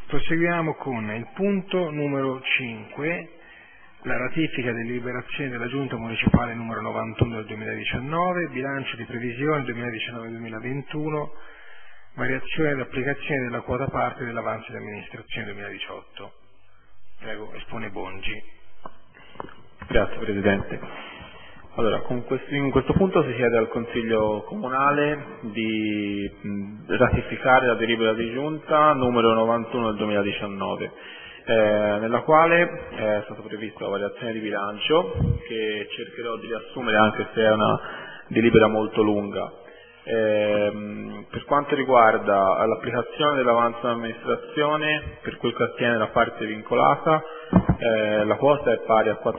Proseguiamo con il punto numero 5, la ratifica delle deliberazioni della Giunta Municipale numero 91 del 2019, bilancio di previsione 2019-2021, variazione ed applicazione della quota parte dell'avanzo di amministrazione 2018. Prego, espone Bongi. Grazie Presidente. Allora, in questo punto si chiede al Consiglio Comunale di ratificare la delibera di Giunta numero 91 del 2019, nella quale è stata prevista la variazione di bilancio, che cercherò di riassumere anche se è una delibera molto lunga. Per quanto riguarda l'applicazione dell'avanzo d'amministrazione, per quel che attiene la parte vincolata, la quota è pari a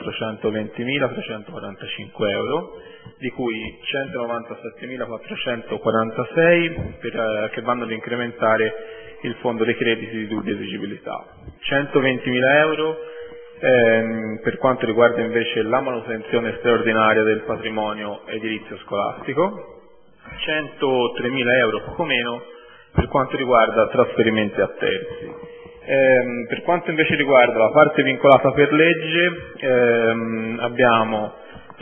420.345 euro, di cui 197.446 che vanno ad incrementare il fondo dei crediti di dubbia esigibilità, 120.000 euro per quanto riguarda invece la manutenzione straordinaria del patrimonio edilizio scolastico, 103.000 euro poco meno per quanto riguarda trasferimenti a terzi. Per quanto invece riguarda la parte vincolata per legge, abbiamo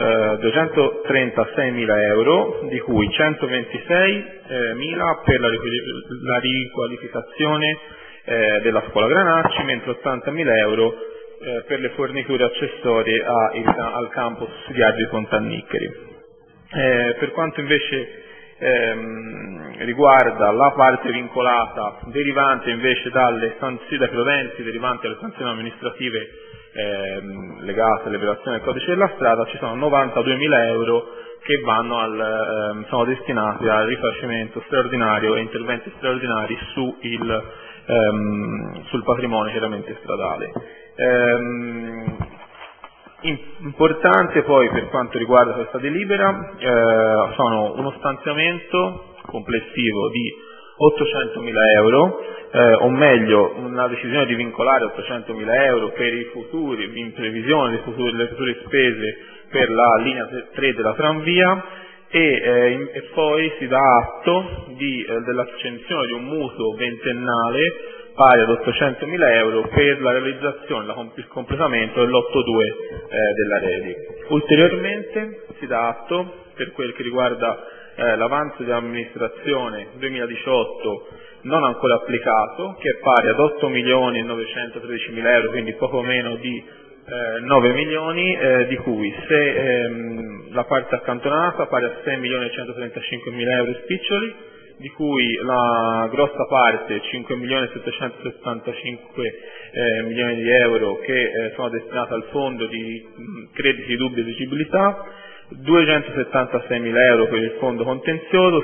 236.000 euro, di cui 126.000 per la riqualificazione della scuola Granacci, mentre 80.000 euro per le forniture accessorie al campus studiati di Fontanniccheri. Per quanto invece riguarda la parte vincolata derivante invece dalle sanzioni proventi derivanti dalle sanzioni amministrative legate alle violazioni del codice della strada, ci sono 92.000 euro che sono destinati al rifacimento straordinario e interventi straordinari sul patrimonio chiaramente stradale. Importante poi per quanto riguarda questa delibera sono uno stanziamento complessivo di 800.000 euro, o meglio una decisione di vincolare 800.000 euro per i futuri, in previsione delle future spese per la linea 3 della tranvia, e poi si dà atto dell'accensione di un mutuo ventennale pari ad 800.000 euro per la realizzazione, il completamento dell'8-2 della Redi. Ulteriormente si dà atto, per quel che riguarda l'avanzo di amministrazione 2018 non ancora applicato, che è pari ad 8.913.000 euro, quindi poco meno di 9 milioni, di cui la parte accantonata pari a 6.135.000 euro spiccioli, di cui la grossa parte, 5.775.000 di euro, che sono destinate al fondo di crediti di dubbia esigibilità, 276.000 euro per il fondo contenzioso,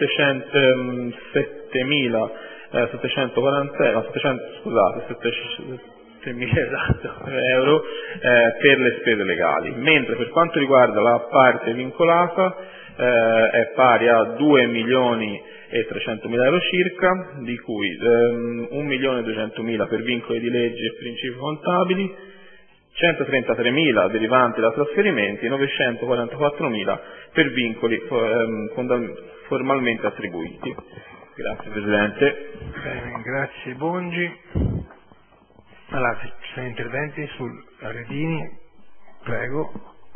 7.000 euro per le spese legali, mentre per quanto riguarda la parte vincolata è pari a 2.300.000 euro circa, di cui 1.200.000 per vincoli di legge e principi contabili, 133.000 derivanti da trasferimenti e 944.000 per vincoli formalmente attribuiti. Grazie Presidente. Bene, grazie Bongi. Allora, ci sono interventi sul Redini, prego.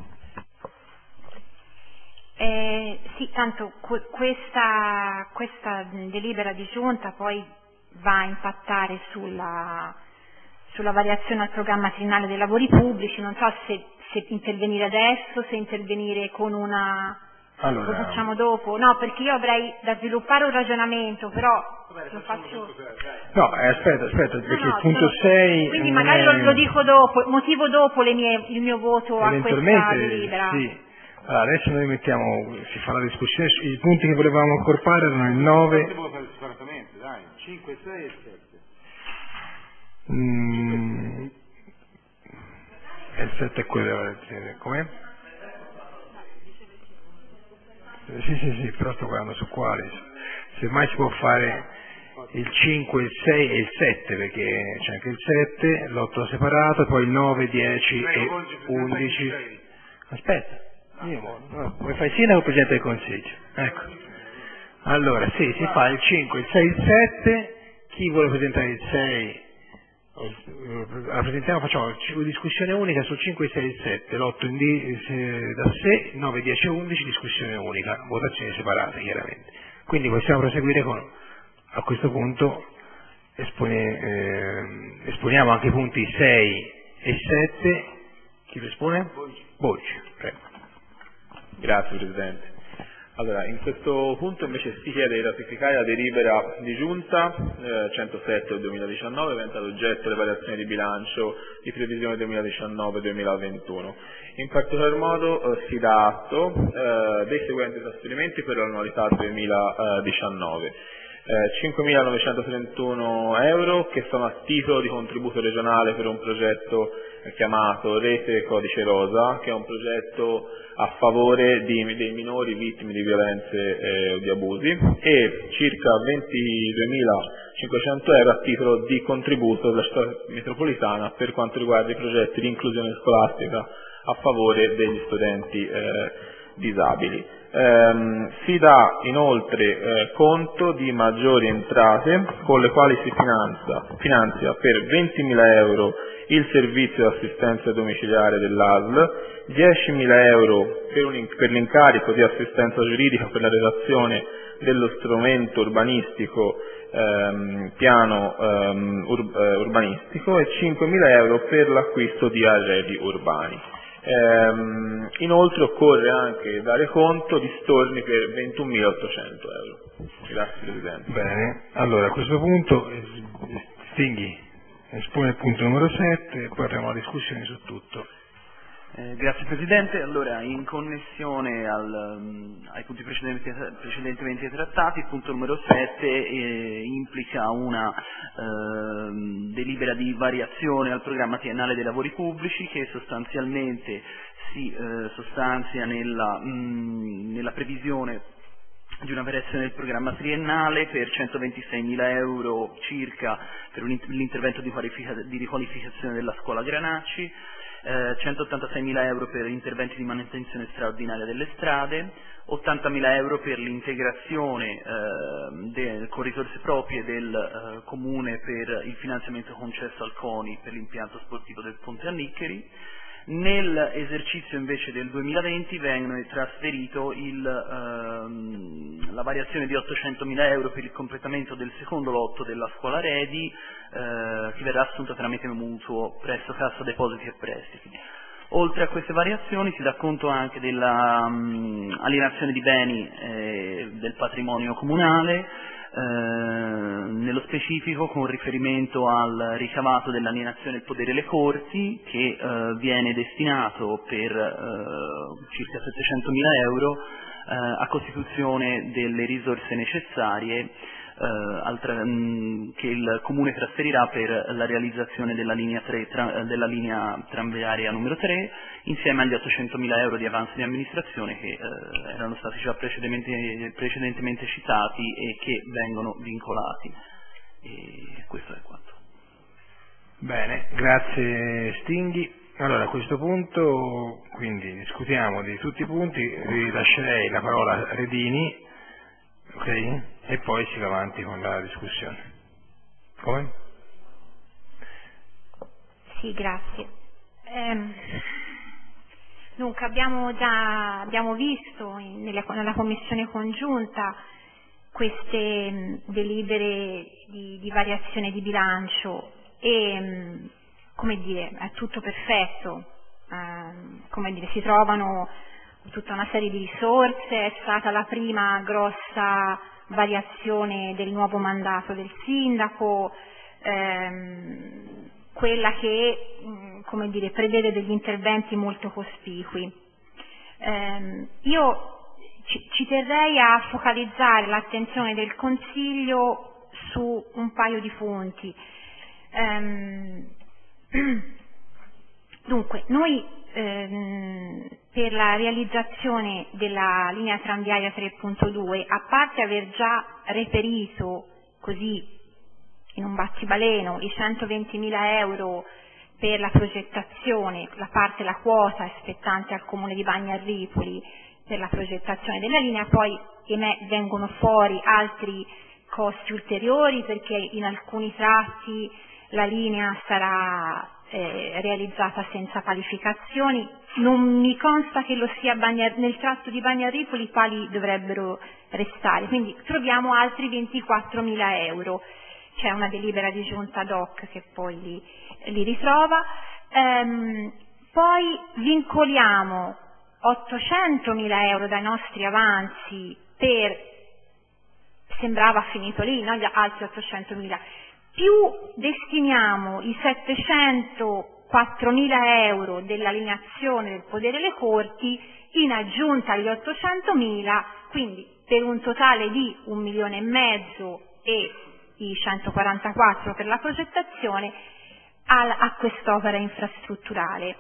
Sì, tanto questa delibera di giunta poi va a impattare sulla variazione al programma triennale dei lavori pubblici. Non so se intervenire adesso, se intervenire con una... Allora, lo facciamo dopo? No, perché io avrei da svilupare un ragionamento, però lo faccio... No, aspetta, perché No, il punto 6... Quindi magari lo dico dopo, motivo dopo il mio voto a questa delibera. Sì. Allora, adesso noi si fa la discussione, i punti che volevamo accorpare erano il 9... Separatamente, dai, 5, 6 e 7. Il 7 è quello, com'è? Sì, però sto guardando su quali. Semmai si può fare il 5, il 6 e il 7, perché c'è anche il 7, l'8 separato, poi il 9, 10 e 11. Aspetta, vuoi fare sindaco o Presidente del Consiglio? Ecco. Allora, sì, si fa il 5, il 6 e il 7, chi vuole presentare il 6 La presentiamo, facciamo discussione unica su 5, 6 e 7, l'8 da sé, 9, 10 e 11 discussione unica, votazioni separate chiaramente. Quindi possiamo proseguire a questo punto esponiamo anche i punti 6 e 7. Chi lo espone? Bocci, prego. Grazie Presidente. Allora, in questo punto invece si chiede di ratificare la delibera di Giunta 107 del 2019, avente ad oggetto le variazioni di bilancio di previsione 2019-2021. In particolar modo si dà atto dei seguenti trasferimenti per l'annualità 2019. 5.931 euro che sono a titolo di contributo regionale per un progetto chiamato Rete Codice Rosa, che è un progetto a favore dei minori vittime di violenze o di abusi, e circa 22.500 euro a titolo di contributo della città metropolitana per quanto riguarda i progetti di inclusione scolastica a favore degli studenti disabili. Si dà inoltre conto di maggiori entrate con le quali si finanzia per 20.000 euro il servizio di assistenza domiciliare dell'ASL, 10.000 euro per l'incarico di assistenza giuridica per la redazione dello strumento urbanistico piano urbanistico e 5.000 euro per l'acquisto di arredi urbani. Inoltre occorre anche dare conto di storni per 21.800 euro. Grazie Presidente. Bene, allora a questo punto Stinghi espone il punto numero 7 e poi avremo la discussione su tutto. Grazie Presidente. Allora, in connessione ai punti precedentemente trattati, il punto numero 7 implica una delibera di variazione al programma triennale dei lavori pubblici che sostanzialmente si sostanzia nella previsione di una variazione del programma triennale per 126.000 euro circa per l'intervento di riqualificazione della scuola Granacci, 186.000 euro per interventi di manutenzione straordinaria delle strade, 80.000 euro per l'integrazione con risorse proprie del Comune per il finanziamento concesso al CONI per l'impianto sportivo del Ponte Anniccheri. Nell'esercizio invece del 2020 vengono trasferito la variazione di 800.000 euro per il completamento del secondo lotto della scuola Redi, che verrà assunta tramite mutuo presso Cassa Depositi e Prestiti. Oltre a queste variazioni si dà conto anche dell'alienazione di beni del patrimonio comunale, nello specifico con riferimento al ricavato dell'alienazione del podere alle corti, che viene destinato per circa 700.000 euro a costituzione delle risorse necessarie che il Comune trasferirà per la realizzazione della linea tranviaria numero 3, insieme agli 800.000 euro di avanzo di amministrazione che erano stati già precedentemente citati e che vengono vincolati. E questo è quanto. Bene, grazie Stinghi. Allora a questo punto quindi discutiamo di tutti i punti, rilascerei la parola a Redini, ok? E poi si va avanti con la discussione. Come? Sì, grazie. Dunque abbiamo visto nella commissione congiunta queste delibere di variazione di bilancio e come dire, è tutto perfetto, come dire, si trovano tutta una serie di risorse, è stata la prima grossa variazione del nuovo mandato del sindaco, quella che come dire, prevede degli interventi molto cospicui. Io ci terrei a focalizzare l'attenzione del Consiglio su un paio di punti. Dunque, noi per la realizzazione della linea tranviaria 3.2, a parte aver già reperito così in un battibaleno i 120.000 euro per la progettazione, la quota spettante al Comune di Bagni a Ripoli per la progettazione della linea, poi vengono fuori altri costi ulteriori perché in alcuni tratti la linea sarà realizzata senza palificazioni. Non mi consta che lo sia nel tratto di Bagnaripoli, i pali dovrebbero restare, quindi troviamo altri 24.000 euro. C'è una delibera di giunta ad hoc che poi li ritrova. Poi vincoliamo 800.000 euro dai nostri avanzi sembrava finito lì, no? Gli altri 800.000, più destiniamo i 704.000 euro dell'alienazione del potere delle Corti in aggiunta agli 800.000, quindi per un totale di 1,5 milioni e i 144 per la progettazione a quest'opera infrastrutturale,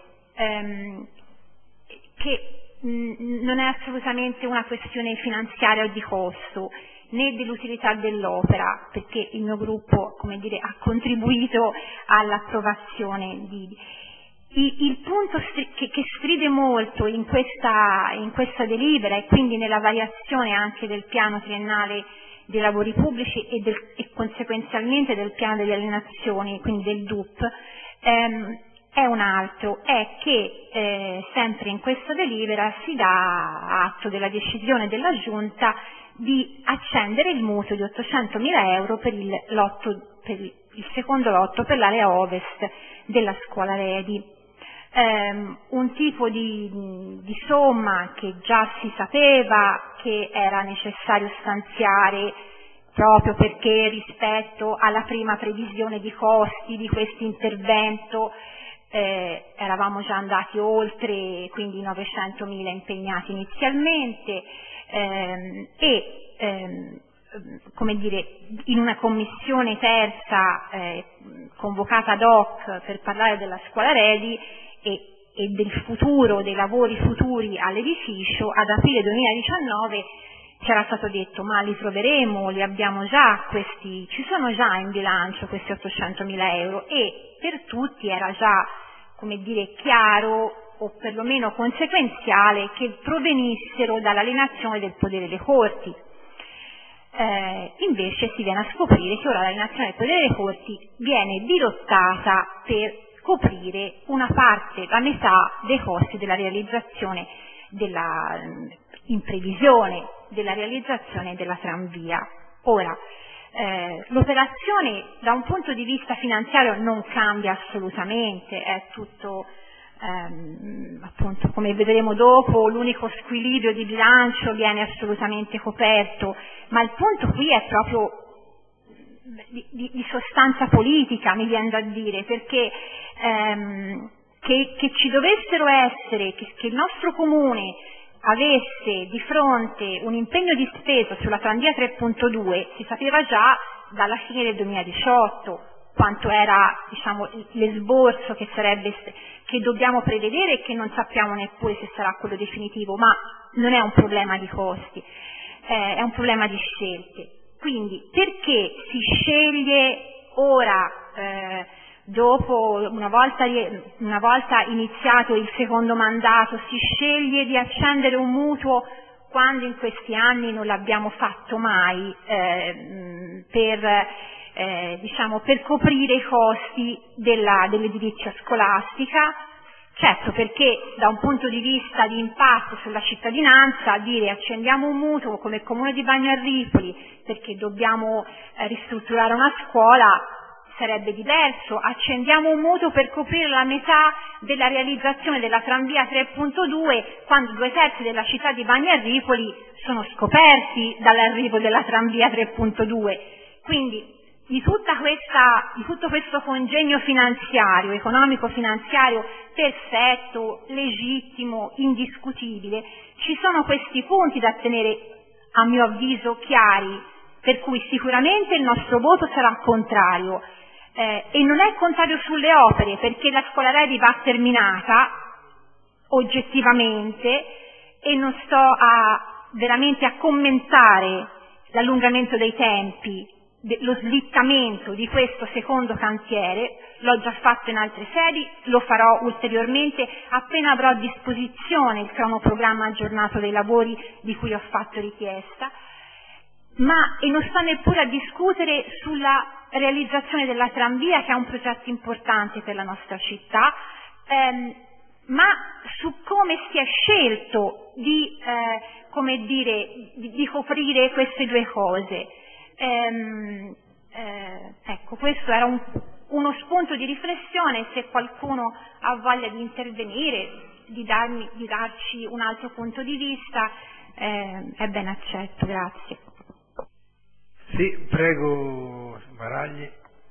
che non è assolutamente una questione finanziaria o di costo, né dell'utilità dell'opera, perché il mio gruppo, come dire, ha contribuito all'approvazione il punto che stride molto in questa delibera, e quindi nella variazione anche del piano triennale dei lavori pubblici e conseguenzialmente del piano delle alienazioni, quindi del DUP, è un altro, è che sempre in questa delibera si dà atto della decisione della Giunta di accendere il mutuo di 800.000 euro per il secondo lotto per l'area ovest della scuola Redi. Un tipo di somma che già si sapeva che era necessario stanziare proprio perché rispetto alla prima previsione di costi di questo intervento eravamo già andati oltre, quindi 900.000 impegnati inizialmente, come dire, in una commissione terza convocata ad hoc per parlare della scuola Redi e del futuro, dei lavori futuri all'edificio, ad aprile 2019 c'era stato detto: ma li troveremo, li abbiamo già questi, ci sono già in bilancio questi 800.000 euro, e per tutti era già, come dire, chiaro o perlomeno conseguenziale che provenissero dall'alienazione del potere delle Corti. Invece si viene a scoprire che ora l'alienazione del potere delle Corti viene dirottata per coprire una parte, la metà dei costi della realizzazione in previsione della realizzazione della tranvia. Ora, l'operazione da un punto di vista finanziario non cambia assolutamente, è tutto appunto, come vedremo dopo, l'unico squilibrio di bilancio viene assolutamente coperto, ma il punto qui è proprio di sostanza politica, mi viene da dire, perché che ci dovessero essere, che il nostro comune avesse di fronte un impegno di spesa sulla tranvia 3.2 si sapeva già dalla fine del 2018 quanto era, diciamo, l'esborso che dobbiamo prevedere e che non sappiamo neppure se sarà quello definitivo, ma non è un problema di costi, è un problema di scelte. Quindi perché si sceglie ora, dopo, una volta iniziato il secondo mandato, si sceglie di accendere un mutuo quando in questi anni non l'abbiamo fatto mai, per coprire i costi dell'edilizia scolastica? Certo, perché da un punto di vista di impatto sulla cittadinanza, dire accendiamo un mutuo come Comune di Bagnaripoli perché dobbiamo ristrutturare una scuola sarebbe diverso. Accendiamo un mutuo per coprire la metà della realizzazione della tranvia 3.2 quando 2/3 della città di Bagnaripoli sono scoperti dall'arrivo della tranvia 3.2. Quindi di tutto questo congegno finanziario, economico-finanziario perfetto, legittimo, indiscutibile, ci sono questi punti da tenere, a mio avviso, chiari, per cui sicuramente il nostro voto sarà contrario, e non è contrario sulle opere, perché la scuola Redi va terminata oggettivamente, e non sto veramente a commentare l'allungamento dei tempi, lo slittamento di questo secondo cantiere. L'ho già fatto in altre sedi, lo farò ulteriormente appena avrò a disposizione il cronoprogramma aggiornato dei lavori di cui ho fatto richiesta, e non sto neppure a discutere sulla realizzazione della tranvia, che è un progetto importante per la nostra città, ma su come si è scelto di coprire queste due cose. Ecco, questo era uno spunto di riflessione. Se qualcuno ha voglia di intervenire, di darci un altro punto di vista, è ben accetto. Grazie. Sì, prego, Baragli.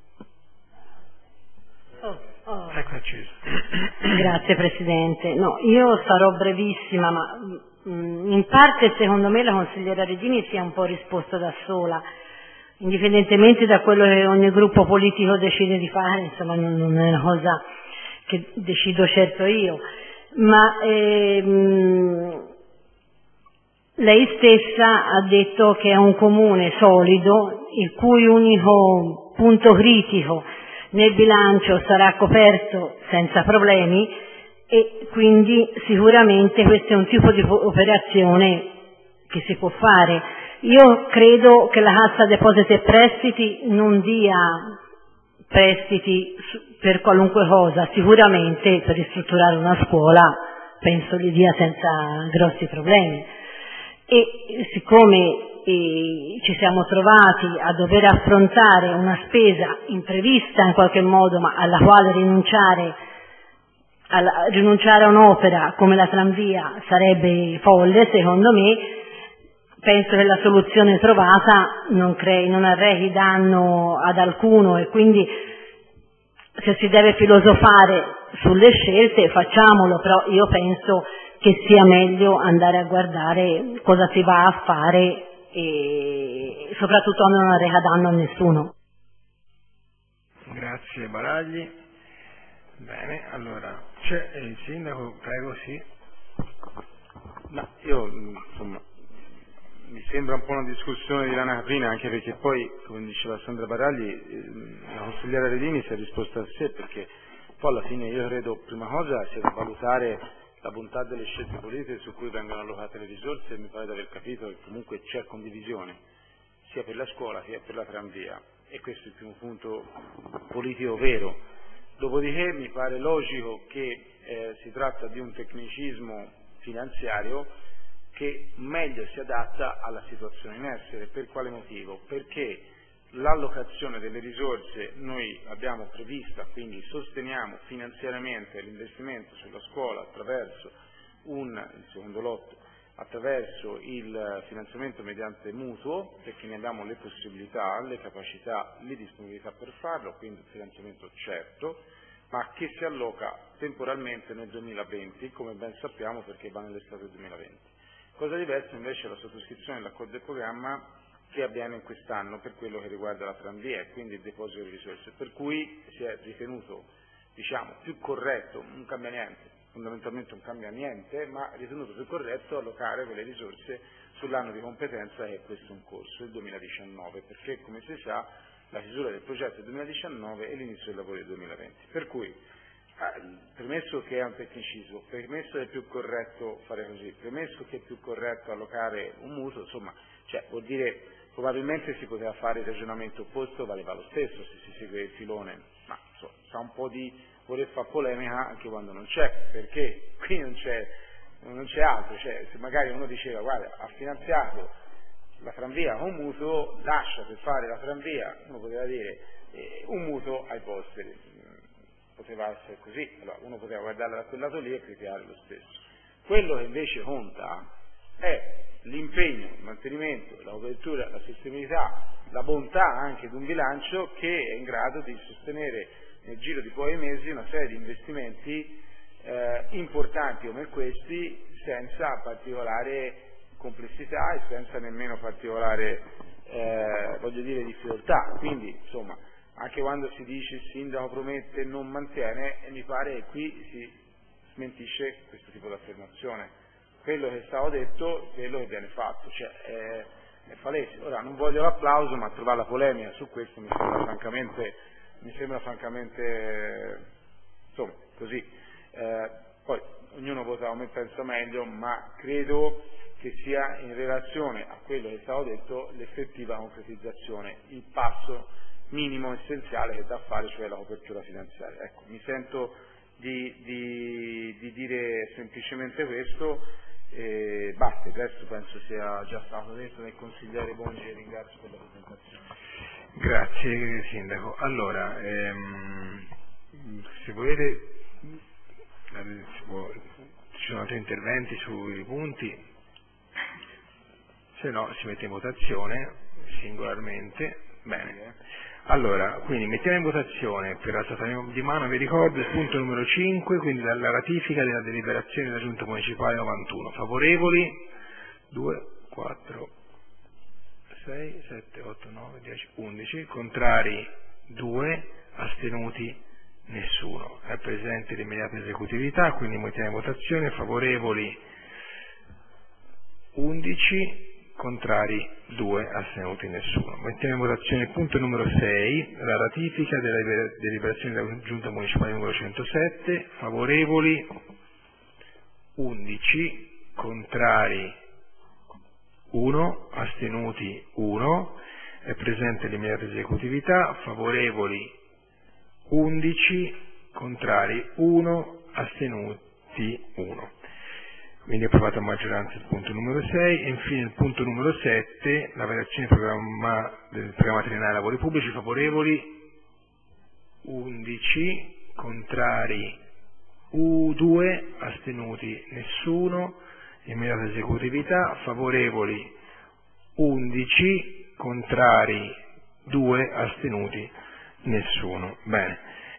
Ecco, acceso. Grazie Presidente. No, io sarò brevissima, ma in parte secondo me la consigliera Redini si è un po' risposta da sola, indipendentemente da quello che ogni gruppo politico decide di fare, insomma non è una cosa che decido certo io, ma lei stessa ha detto che è un comune solido, il cui unico punto critico nel bilancio sarà coperto senza problemi, e quindi sicuramente questo è un tipo di operazione che si può fare. Io credo che la Cassa Depositi e Prestiti non dia prestiti per qualunque cosa, sicuramente per ristrutturare una scuola penso li dia senza grossi problemi. E siccome ci siamo trovati a dover affrontare una spesa imprevista in qualche modo, ma alla quale rinunciare a un'opera come la tranvia sarebbe folle, secondo me, penso che la soluzione trovata non arrechi danno ad alcuno, e quindi se si deve filosofare sulle scelte facciamolo, però io penso che sia meglio andare a guardare cosa si va a fare e soprattutto non arreca danno a nessuno. Grazie Baragli. Bene, allora c'è il Sindaco, prego, sì. No, io insomma mi sembra un po' una discussione di lana caprina, anche perché poi, come diceva Sandra Baragli, la consigliera Redini si è risposta a sé, perché poi alla fine io credo prima cosa sia da valutare la bontà delle scelte politiche su cui vengono allocate le risorse, e mi pare di aver capito che comunque c'è condivisione sia per la scuola sia per la tranvia, e questo è il primo punto politico vero. Dopodiché mi pare logico che si tratta di un tecnicismo finanziario che meglio si adatta alla situazione in essere. Per quale motivo? Perché l'allocazione delle risorse noi abbiamo prevista, quindi sosteniamo finanziariamente l'investimento sulla scuola attraverso il secondo lotto, attraverso il finanziamento mediante mutuo, perché ne abbiamo le possibilità, le capacità, le disponibilità per farlo, quindi un finanziamento certo, ma che si alloca temporalmente nel 2020, come ben sappiamo, perché va nell'estate 2020. Cosa diversa invece è la sottoscrizione dell'accordo del programma che avviene in quest'anno per quello che riguarda la tranvia e quindi il deposito di risorse, per cui si è ritenuto, più corretto, non cambia niente, fondamentalmente non cambia niente, ma è ritenuto più corretto allocare quelle risorse sull'anno di competenza che è questo in corso, il 2019, perché come si sa la chiusura del progetto è il 2019 e l'inizio dei lavori del 2020. Per cui, premesso che è un tecnicismo, premesso che è più corretto fare così, premesso che è più corretto allocare un mutuo, insomma, vuol dire probabilmente si poteva fare il ragionamento opposto, valeva lo stesso se si segue il filone, ma insomma, sa un po' di voler fare polemica anche quando non c'è, perché qui non c'è altro, se magari uno diceva guarda ha finanziato la tranvia con un mutuo, lascia per fare la tranvia, uno poteva dire un mutuo ai posteri, poteva essere così, allora uno poteva guardarla da quel lato lì e criticare lo stesso. Quello che invece conta è l'impegno, il mantenimento, la copertura, la sostenibilità, la bontà anche di un bilancio che è in grado di sostenere nel giro di pochi mesi una serie di investimenti importanti come questi, senza particolare complessità e senza nemmeno particolare difficoltà. Quindi insomma, anche quando si dice il sindaco promette e non mantiene, mi pare che qui si smentisce questo tipo di affermazione. Quello che è stato detto, quello che viene fatto, è palese. Ora non voglio l'applauso, ma trovare la polemica su questo mi sembra francamente insomma così. Poi ognuno vota come pensa meglio, ma credo che sia in relazione a quello che è stato detto l'effettiva concretizzazione, il passo minimo essenziale che da fare, cioè la copertura finanziaria. Ecco, mi sento di dire semplicemente questo, basta, il resto penso sia già stato detto dal consigliere Bongi e ringrazio per la presentazione. Grazie Sindaco. Allora, se volete, ci sono altri interventi sui punti, se no si mette in votazione singolarmente. Bene. Allora, quindi mettiamo in votazione per alzata di mano, vi ricordo, il punto numero 5, quindi la ratifica della deliberazione della Giunta Municipale 91. Favorevoli? 2, 4, 6, 7, 8, 9, 10, 11. Contrari? 2. Astenuti? Nessuno. È presente l'immediata esecutività, quindi mettiamo in votazione. Favorevoli? 11. Contrari 2, astenuti nessuno. Mettiamo in votazione il punto numero 6, la ratifica della deliberazione della Giunta Municipale numero 107, favorevoli 11, contrari 1, astenuti 1, è presente l'immediata esecutività, favorevoli 11, contrari 1, astenuti 1. Quindi approvato a maggioranza il punto numero 6 e infine il punto numero 7, la variazione del programma triennale lavori pubblici, favorevoli 11, contrari 2, astenuti nessuno, immediata esecutività, favorevoli 11, contrari 2, astenuti nessuno. Bene.